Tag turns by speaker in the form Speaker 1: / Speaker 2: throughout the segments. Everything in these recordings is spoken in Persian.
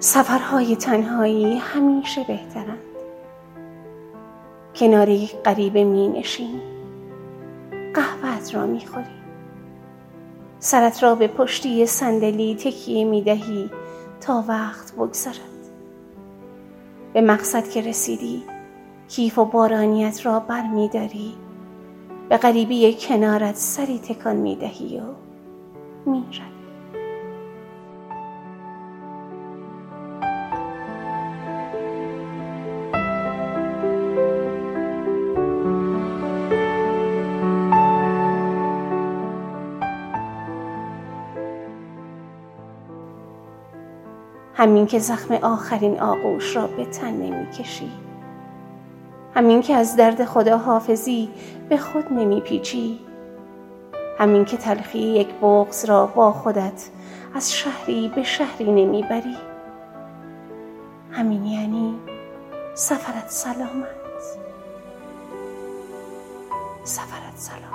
Speaker 1: سفرهای تنهایی همیشه بهترند. کنار یک غریبه می نشینی، قهوه‌ات را می خوری، سرت را به پشتی صندلی تکیه می دهی تا وقت بگذرد. به مقصد که رسیدی کیف و بارانیت را بر می داری، به غریبی کنارت سری تکان می دهی و می روی. همین که زخم آخرین آغوش را به تن نمی کشی، همین که از درد خداحافظی به خود نمی پیچی، همین که تلخی یک بغض را با خودت از شهری به شهری نمی بری، همین یعنی سفرت سلامت، سفرت سلامت.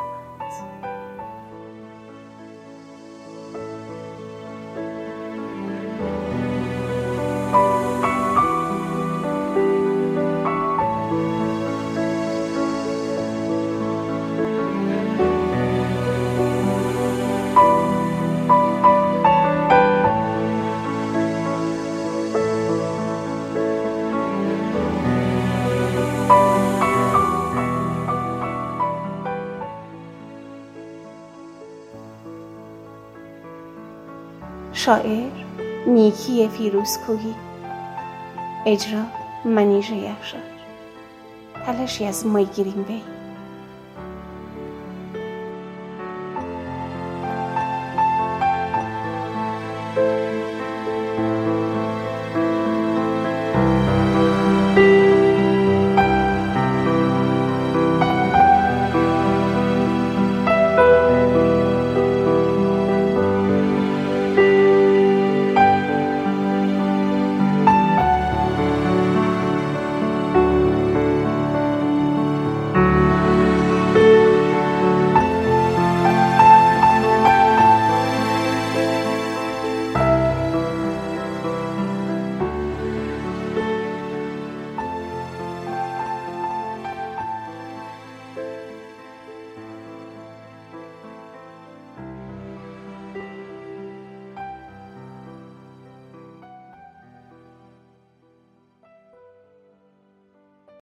Speaker 1: شاعر نیکی فیروزکوهی، اجرا منیژه یخشار، تلاشی از مای گرین بی.